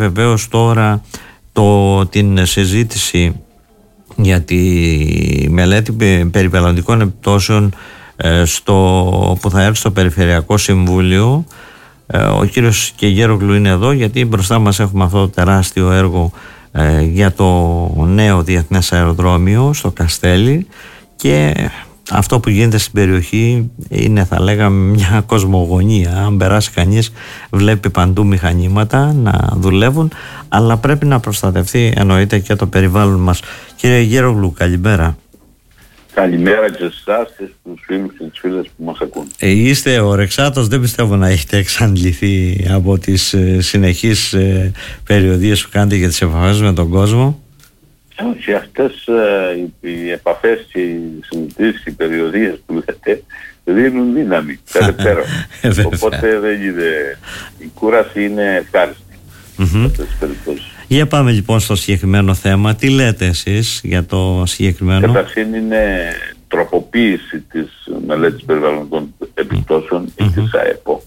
Βεβαίως τώρα την συζήτηση για τη μελέτη περιβαλλοντικών επιπτώσεων που θα έρθει στο Περιφερειακό Συμβούλιο, ο κύριος Κεγέρογλου είναι εδώ, γιατί μπροστά μας έχουμε αυτό το τεράστιο έργο για το νέο διεθνές αεροδρόμιο στο Καστέλι, και αυτό που γίνεται στην περιοχή είναι, θα λέγαμε, μια κοσμογονία. Αν περάσει κανείς, βλέπει παντού μηχανήματα να δουλεύουν, αλλά πρέπει να προστατευτεί, εννοείται, και το περιβάλλον μας. Κύριε Γέρογλου, καλημέρα. Καλημέρα και εσάς και στους φίλους και τις φίλες που μας ακούν. Είστε ορεξάτος, δεν πιστεύω να έχετε εξαντληθεί από τις συνεχείς περιοδίες που κάνετε για τις επαφές με τον κόσμο. Όχι, αυτές οι επαφές και οι συζητήσεις, οι περιοδίες που λέτε, δίνουν δύναμη περαιτέρω. Οπότε δεν είναι, η κούραση είναι ευχάριστη. Για πάμε λοιπόν στο συγκεκριμένο θέμα. Τι λέτε εσείς για το συγκεκριμένο? Καταρχήν είναι τροποποίηση της μελέτης περιβαλλοντικών επιπτώσεων ή της ΑΕΠΟ.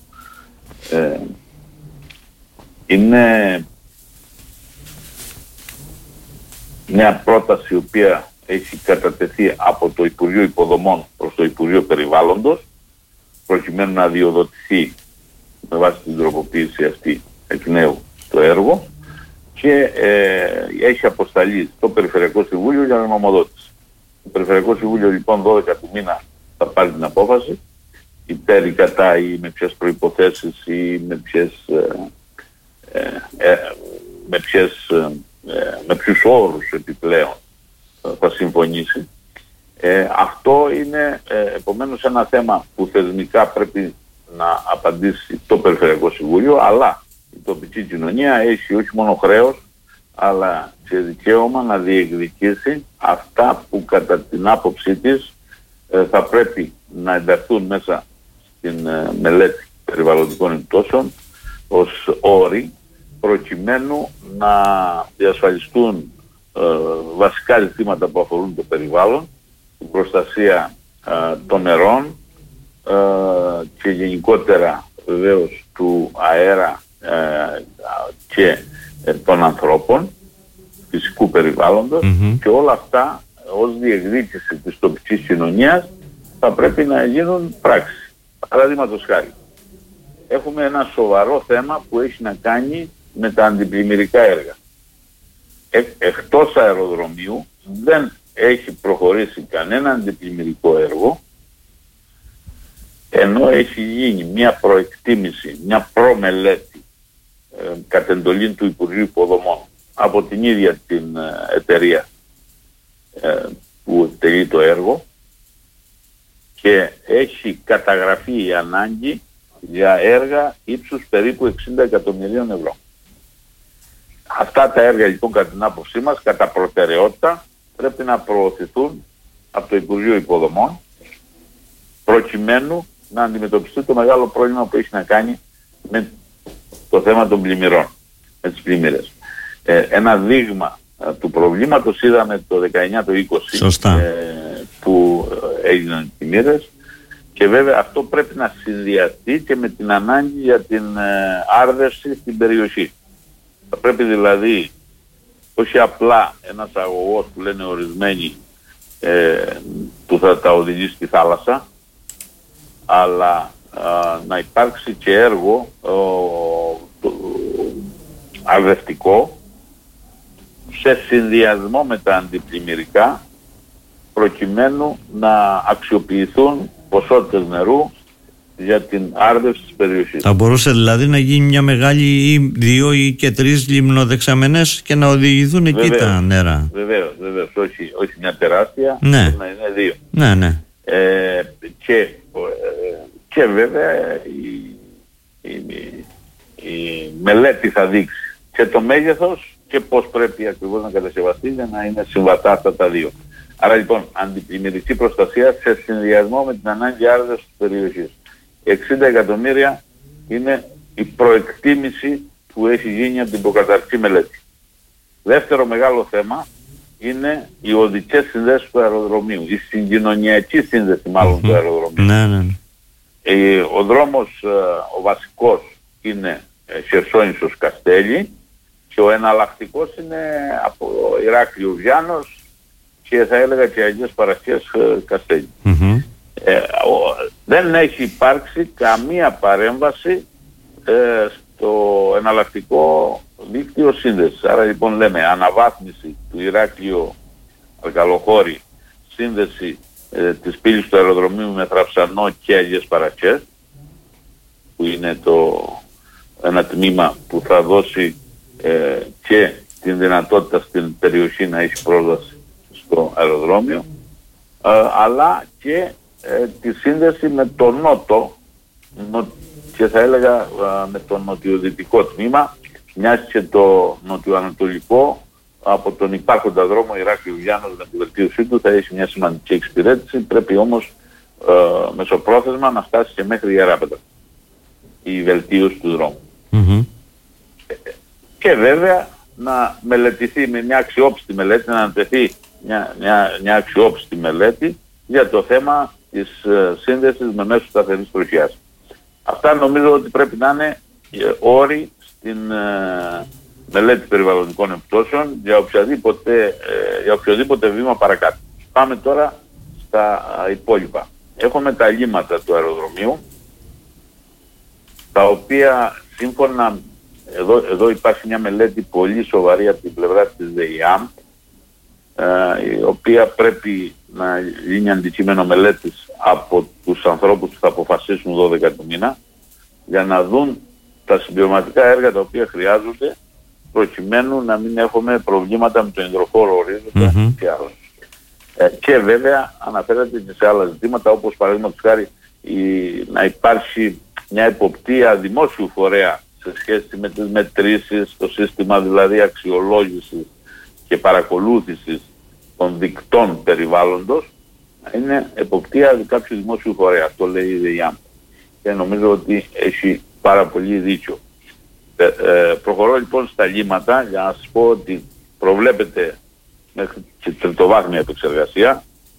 Είναι μια πρόταση η οποία έχει κατατεθεί από το Υπουργείο Υποδομών προς το Υπουργείο Περιβάλλοντος, προκειμένου να διοδοτηθεί με βάση την τροποποίηση αυτή εκ νέου το έργο, και έχει αποσταλεί στο Περιφερειακό Συμβούλιο για νομοδότηση. Το Περιφερειακό Συμβούλιο λοιπόν 12 του μήνα θα πάρει την απόφαση, υπέρ ή κατά, ή με ποιες προϋποθέσεις ή με ποιους όρους επιπλέον θα συμφωνήσει. Αυτό είναι επομένως ένα θέμα που θεσμικά πρέπει να απαντήσει το Περιφερειακό Συμβούλιο, αλλά η τοπική κοινωνία έχει όχι μόνο χρέος, αλλά και δικαίωμα να διεκδικήσει αυτά που κατά την άποψή της θα πρέπει να ενταχθούν μέσα στην μελέτη περιβαλλοντικών επιπτώσεων ως όροι, προκειμένου να διασφαλιστούν βασικά ζητήματα που αφορούν το περιβάλλον, την προστασία των νερών και γενικότερα βεβαίως του αέρα και των ανθρώπων, φυσικού περιβάλλοντος, και όλα αυτά ως διεκδίκηση της τοπικής κοινωνίας θα πρέπει να γίνουν πράξη. Παραδείγματος χάρη, έχουμε ένα σοβαρό θέμα που έχει να κάνει με τα αντιπλημμυρικά έργα. Εκτός αεροδρομίου δεν έχει προχωρήσει κανένα αντιπλημμυρικό έργο, ενώ έχει γίνει μια προεκτίμηση, μια προμελέτη κατ' εντολή του Υπουργείου Υποδομών από την ίδια την εταιρεία που εκτελεί το έργο, και έχει καταγραφεί η ανάγκη για έργα ύψους περίπου 60 εκατομμυρίων ευρώ. Αυτά τα έργα λοιπόν κατά την άποψή μας, κατά προτεραιότητα, πρέπει να προωθηθούν από το Υπουργείο Υποδομών, προκειμένου να αντιμετωπιστεί το μεγάλο πρόβλημα που έχει να κάνει με το θέμα των πλημμυρών, με τις πλημμύρες. Ένα δείγμα του προβλήματος είδαμε το 19, το 20 που έγιναν οι πλημμύρες, και βέβαια αυτό πρέπει να συνδυαστεί και με την ανάγκη για την άρδευση στην περιοχή. Θα πρέπει δηλαδή όχι απλά ένας αγωγός που λένε ορισμένοι που θα τα οδηγεί στη θάλασσα, αλλά να υπάρξει και έργο αρδευτικό σε συνδυασμό με τα αντιπλημμυρικά, προκειμένου να αξιοποιηθούν ποσότητες νερού για την άρδευση της περιοχής. Θα μπορούσε δηλαδή να γίνει μια μεγάλη ή 2 ή και 3 λιμνοδεξαμενές και να οδηγηθούν εκεί τα νερά. Βεβαίως, όχι μια τεράστια, να είναι 2. Ναι. Και βέβαια η μελέτη θα δείξει και το μέγεθος και πώς πρέπει ακριβώς να κατασκευαστεί για να είναι συμβατά αυτά τα δύο. Άρα λοιπόν αντιπλημμυρική προστασία σε συνδυασμό με την ανάγκη άρδευσης της περιοχής. 60 εκατομμύρια είναι η προεκτίμηση που έχει γίνει από την προκαταρκτική μελέτη. Δεύτερο μεγάλο θέμα είναι οι οδικές συνδέσεις του αεροδρομίου, η συγκοινωνιακή σύνδεση μάλλον του αεροδρομίου. Ναι. Ο δρόμος ο βασικός είναι Χερσόνησος Καστέλι, Και ο εναλλακτικός είναι από Ηράκλειο Βιάνος και θα έλεγα και Αγίες Παρασκές Καστέλι. Δεν έχει υπάρξει καμία παρέμβαση στο εναλλακτικό δίκτυο σύνδεσης. Άρα λοιπόν λέμε αναβάθμιση του Ηράκλειο Αρκαλοχώρη, σύνδεση της πύλης του αεροδρομίου με Θραψανό και Αγίες Παρασκές, που είναι ένα τμήμα που θα δώσει και την δυνατότητα στην περιοχή να έχει πρόσβαση στο αεροδρόμιο, αλλά και τη σύνδεση με το νότο και θα έλεγα με το νοτιοδυτικό τμήμα, μιας και το νοτιοανατολικό από τον υπάρχοντα δρόμο Ηράκλειο Βιάνος με τη βελτίωσή του θα έχει μια σημαντική εξυπηρέτηση. Πρέπει όμως μεσοπρόθεσμα να φτάσει και μέχρι Ιεράπετρα η βελτίωση του δρόμου. Και βέβαια να μελετηθεί με μια αξιόπιστη μελέτη, να ανατεθεί μια αξιόπιστη μελέτη για το θέμα της σύνδεσης με μέσω σταθερής τροχιάς. Αυτά νομίζω ότι πρέπει να είναι όροι στην μελέτη περιβαλλοντικών επιπτώσεων για οποιοδήποτε βήμα παρακάτω. Πάμε τώρα στα υπόλοιπα. Έχουμε τα λύματα του αεροδρομίου, τα οποία σύμφωνα, εδώ υπάρχει μια μελέτη πολύ σοβαρή από την πλευρά της ΔΕΙΑΜ, η οποία πρέπει να γίνει αντικείμενο μελέτης από τους ανθρώπους που θα αποφασίσουν 12 του μήνα, για να δουν τα συμπληρωματικά έργα τα οποία χρειάζονται προκειμένου να μην έχουμε προβλήματα με τον υδροχώρο ορίζοντα και άλλα. Και βέβαια αναφέρεται και σε άλλα ζητήματα, όπως παραδείγματος χάρη να υπάρχει μια εποπτεία δημόσιου φορέα σε σχέση με τις μετρήσεις, το σύστημα δηλαδή αξιολόγησης και παρακολούθησης των δικτών περιβάλλοντος, είναι εποπτεία κάποιου δημόσιου φορέα. Αυτό λέει η ΔΕΙΑΜ. Και νομίζω ότι έχει πάρα πολύ δίκιο. Προχωρώ λοιπόν στα λύματα για να σας πω ότι προβλέπεται μέχρι και τριτοβάθμια επεξεργασία,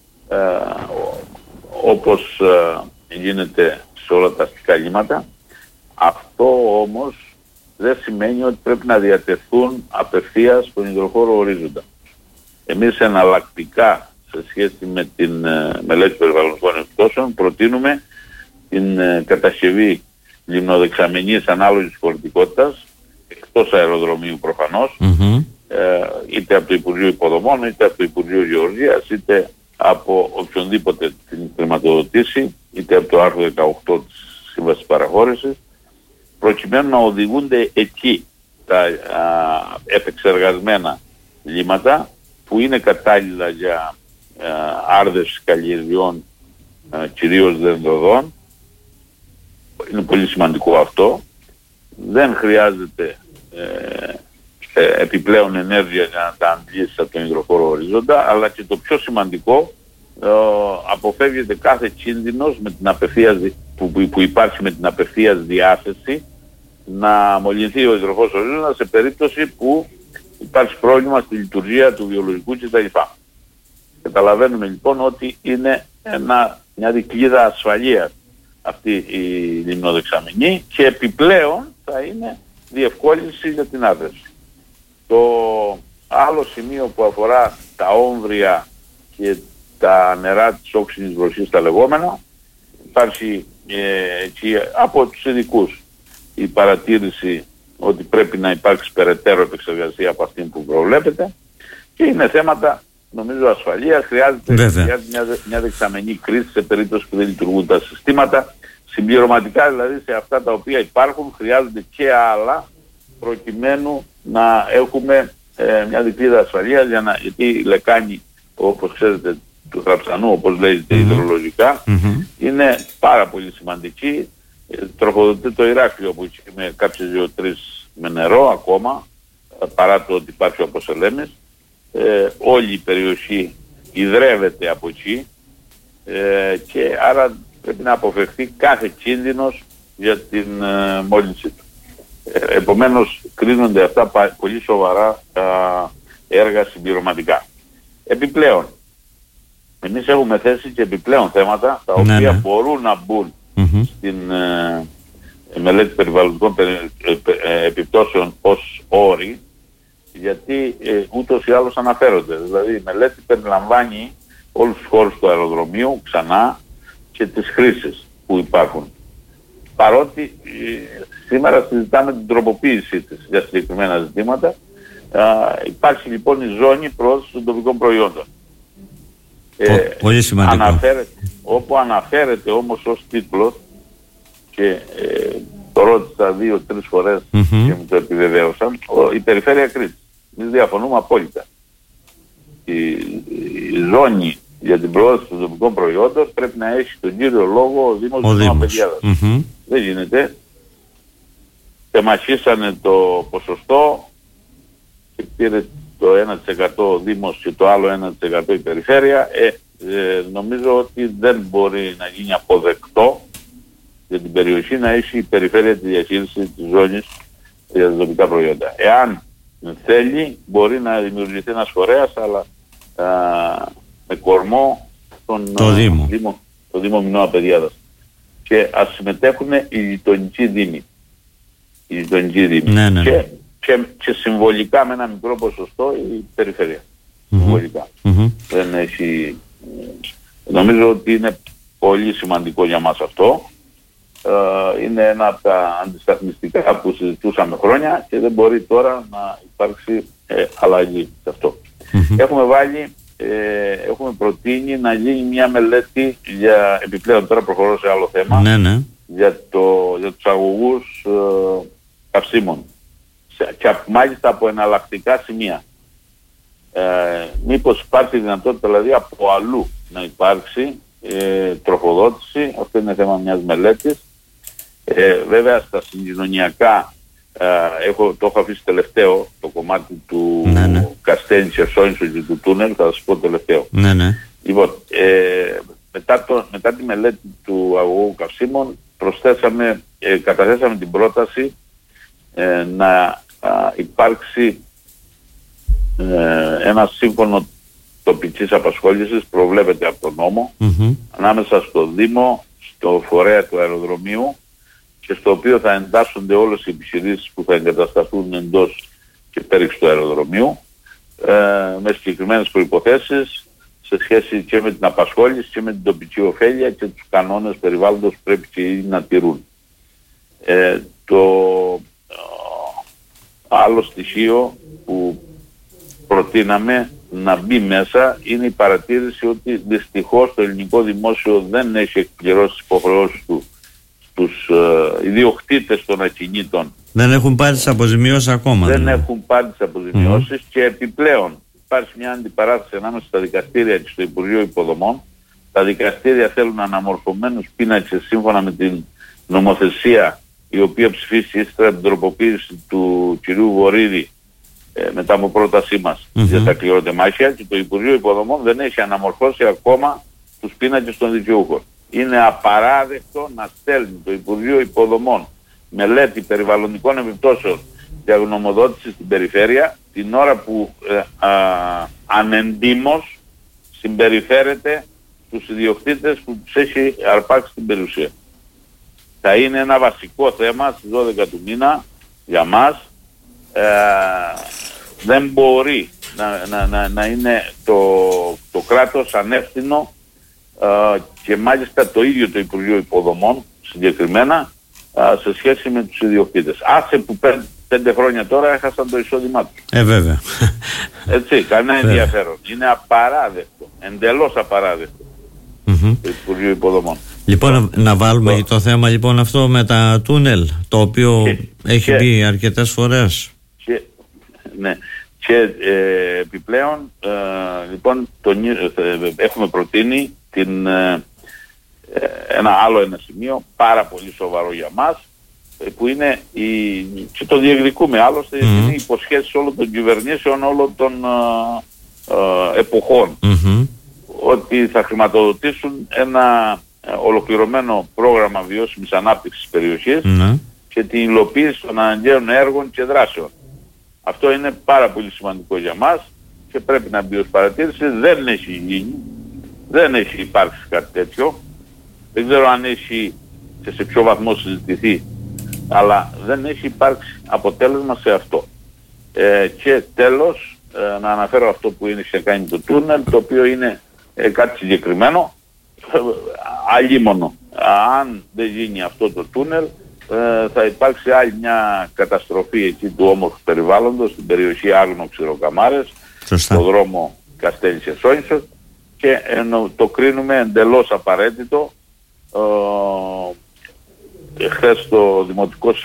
όπως γίνεται σε όλα τα αστικά λύματα. Αυτό όμως δεν σημαίνει ότι πρέπει να διατεθούν απευθείας στον υδροχώρο ορίζοντα. Εμείς εναλλακτικά σε σχέση με την μελέτη περιβαλλοντικών επιπτώσεων προτείνουμε την κατασκευή λιμνοδεξαμενής ανάλογης φορτικότητας εκτός αεροδρομίου προφανώς, είτε από το Υπουργείο Υποδομών, είτε από το Υπουργείο Γεωργίας, είτε από οποιονδήποτε την χρηματοδοτήσει, είτε από το άρθρο 18 της Σύμβασης Παραχώρησης, προκειμένου να οδηγούνται εκεί τα επεξεργασμένα λύματα που είναι κατάλληλα για άρδευση καλλιεργειών, κυρίως δεντροδών. Είναι πολύ σημαντικό αυτό. Δεν χρειάζεται επιπλέον ενέργεια για να τα αντλήσεις από τον υδροχώρο ορίζοντα, αλλά και το πιο σημαντικό, αποφεύγεται κάθε κίνδυνος με την απευθείας, που υπάρχει με την απευθείας διάθεση να μολυνθεί ο υδροχώρος ορίζοντας σε περίπτωση που υπάρχει πρόβλημα στη λειτουργία του βιολογικού κτλ. Καταλαβαίνουμε λοιπόν ότι είναι μια δικλείδα ασφαλείας αυτή η λιμνοδεξαμενή και επιπλέον θα είναι διευκόλυνση για την άρδευση. Το άλλο σημείο που αφορά τα όμβρια και τα νερά της όξινης βροχής τα λεγόμενα, υπάρχει από τους ειδικούς η παρατήρηση ότι πρέπει να υπάρξει περαιτέρω επεξεργασία από αυτή που προβλέπεται και είναι θέματα νομίζω ασφαλείας. Χρειάζεται μια δεξαμενή κρίση σε περίπτωση που δεν λειτουργούν τα συστήματα. Συμπληρωματικά δηλαδή σε αυτά τα οποία υπάρχουν χρειάζονται και άλλα προκειμένου να έχουμε μια δικλείδα ασφαλείας, γιατί η λεκάνη, όπως ξέρετε, του Θραψανού, όπως λέγεται υδρολογικά, είναι πάρα πολύ σημαντική. Τροφοδοτεί το Ηράκλειο που έχει με κάποιες 2-3 με νερό ακόμα, παρά το ότι υπάρχει ο Ποσελέμης. Όλη η περιοχή υδρεύεται από εκεί και άρα πρέπει να αποφευχθεί κάθε κίνδυνος για την μόλυνσή του. Επομένως κρίνονται αυτά πολύ σοβαρά έργα συμπληρωματικά. Επιπλέον, εμείς έχουμε θέσει και επιπλέον θέματα τα οποία μπορούν να μπουν στην μελέτη περιβαλλοντικών επιπτώσεων ως όροι γιατί ούτως ή άλλως αναφέρονται. Δηλαδή η μελέτη περιλαμβάνει όλους τους χώρους του αεροδρομίου ξανά και τις χρήσεις που υπάρχουν. Παρότι σήμερα συζητάμε την τροποποίησή της για συγκεκριμένα ζητήματα, υπάρχει λοιπόν η ζώνη προώθησης των τοπικών προϊόντων. Πολύ σημαντικό. Όπου αναφέρεται όμως ως τίτλος, και το ρώτησα 2-3 φορές και μου το επιβεβαίωσαν, η περιφέρεια Κρήτης. Εμείς διαφωνούμε απόλυτα. Η ζώνη για την προώθηση των τοπικών προϊόντων πρέπει να έχει τον κύριο λόγο ο Δήμος της Νέας Πεδιάδας. Δεν γίνεται. Τεμαχίσανε το ποσοστό και πήρε το 1% ο Δήμος και το άλλο 1% η περιφέρεια. Νομίζω ότι δεν μπορεί να γίνει αποδεκτό για την περιοχή να έχει η περιφέρεια τη διαχείριση της ζώνης για τα τοπικά προϊόντα. Εάν θέλει, μπορεί να δημιουργηθεί ένας φορέας, αλλά με κορμό το Δήμο Μινώα Πεδιάδας. Και ας συμμετέχουν οι γειτονικοί δήμοι. Ναι. Και συμβολικά με ένα μικρό ποσοστό η περιφέρεια. Συμβολικά. Δεν έχει... Νομίζω ότι είναι πολύ σημαντικό για μας αυτό. Είναι ένα από τα αντισταθμιστικά που συζητούσαμε χρόνια και δεν μπορεί τώρα να υπάρξει αλλαγή σε αυτό. Έχουμε προτείνει να γίνει μια μελέτη για, επιπλέον τώρα προχωρώ σε άλλο θέμα, για τους αγωγούς καυσίμων και μάλιστα από εναλλακτικά σημεία. Μήπως υπάρχει δυνατότητα δηλαδή από αλλού να υπάρξει τροφοδότηση. Αυτό είναι θέμα μιας μελέτης. Βέβαια στα συγκοινωνιακά το έχω αφήσει τελευταίο, το κομμάτι του Καστένη Χερσόνησο και του τούνελ, θα σας πω τελευταίο. Λοιπόν, μετά τη μελέτη του αγωγού καυσίμων καταθέσαμε την πρόταση να υπάρξει ένα σύμφωνο τοπικής απασχόλησης, προβλέπεται από τον νόμο, ανάμεσα στο Δήμο, στο φορέα του αεροδρομίου, και στο οποίο θα εντάσσονται όλες οι επιχειρήσεις που θα εγκατασταθούν εντός και πέριξ του αεροδρομίου, με συγκεκριμένες προϋποθέσεις σε σχέση και με την απασχόληση και με την τοπική ωφέλεια και τους κανόνες περιβάλλοντος που πρέπει και να τηρούν. Το άλλο στοιχείο που προτείναμε να μπει μέσα είναι η παρατήρηση ότι δυστυχώς το ελληνικό δημόσιο δεν έχει εκπληρώσει τις υποχρεώσεις του στους ιδιοκτήτες των ακινήτων. Δεν έχουν πάρει τις αποζημιώσεις ακόμα. Έχουν πάρει τις αποζημιώσεις και επιπλέον υπάρχει μια αντιπαράθεση ανάμεσα στα δικαστήρια και στο Υπουργείο Υποδομών. Τα δικαστήρια θέλουν αναμορφωμένους πίνακες σύμφωνα με την νομοθεσία η οποία ψηφίσει ύστερα την τροποποίηση του κυρίου Βορίδη μετά από πρότασή μας για τα κληροτεμάχια, και το Υπουργείο Υποδομών δεν έχει αναμορφώσει ακόμα τους πίνακες των δικαιούχων. Είναι απαράδεκτο να στέλνει το Υπουργείο Υποδομών μελέτη περιβαλλοντικών επιπτώσεων για γνωμοδότηση στην περιφέρεια την ώρα που ανεντίμως συμπεριφέρεται στους ιδιοκτήτες που τους έχει αρπάξει την περιουσία. Θα είναι ένα βασικό θέμα στις 12 του μήνα για μας. Δεν μπορεί να είναι το κράτος ανεύθυνο, και μάλιστα το ίδιο το Υπουργείο Υποδομών συγκεκριμένα σε σχέση με τους ιδιοκτήτες. Άσε που 5 χρόνια τώρα έχασαν το εισόδημά τους. Βέβαια. Έτσι, κανένα ενδιαφέρον. Είναι απαράδεκτο, εντελώς απαράδεκτο το Υπουργείο Υποδομών. Λοιπόν, να βάλουμε το θέμα λοιπόν αυτό με τα τούνελ, το οποίο έχει μπει αρκετές φορές. Ναι. Και επιπλέον λοιπόν έχουμε προτείνει ένα σημείο πάρα πολύ σοβαρό για μας, που είναι και το διεκδικούμε άλλωστε, είναι οι υποσχέσεις όλων των κυβερνήσεων όλων των εποχών, ότι θα χρηματοδοτήσουν ένα ολοκληρωμένο πρόγραμμα βιώσιμης ανάπτυξης της περιοχής και την υλοποίηση των αναγκαίων έργων και δράσεων. Αυτό είναι πάρα πολύ σημαντικό για μας και πρέπει να μπει ως παρατήρηση. Δεν έχει γίνει, δεν έχει υπάρξει κάτι τέτοιο. Δεν ξέρω αν έχει και σε ποιο βαθμό συζητηθεί, αλλά δεν έχει υπάρξει αποτέλεσμα σε αυτό. Και τέλος να αναφέρω αυτό που είναι σε κάνει το τούνελ, το οποίο είναι κάτι συγκεκριμένο. Αλίμονο, αν δεν γίνει αυτό το τούνελ, θα υπάρξει άλλη μια καταστροφή εκεί του όμορφου περιβάλλοντος στην περιοχή Άγνο-Ξηροκαμάρες, στο δρόμο Καστέλης-Εσόνησος, και το κρίνουμε εντελώς απαραίτητο. Χθες το Δημοτικό